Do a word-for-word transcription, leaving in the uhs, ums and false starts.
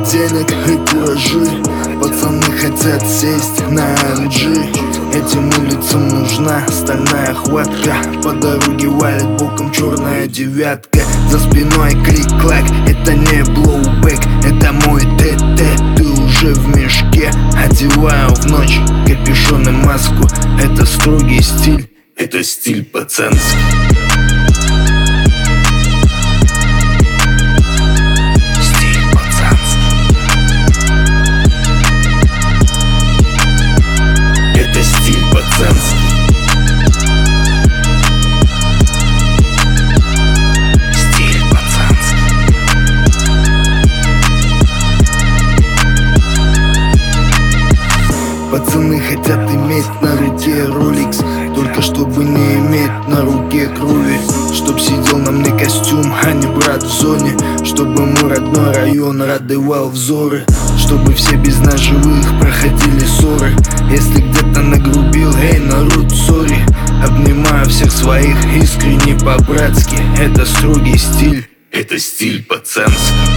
денег и куражи. Пацаны хотят сесть на эм джи. Этим улицам нужна стальная хватка. По дороге валит боком черная девятка. За спиной клик-клак, это не блоубэк, это мой ТТ, ты уже в мешке. Одеваю в ночь капюшон и маску. Это строгий стиль, это стиль пацанский. Пацаны хотят иметь на руке роликс, только чтобы не иметь на руке крови. Чтоб сидел на мне костюм, а не брат в зоне. Чтобы мой родной район радовал взоры. Чтобы все без нас живых проходили ссоры. Если где-то нагрубил, эй, народ, сори. Обнимаю всех своих искренне по-братски. Это строгий стиль, это стиль пацанский.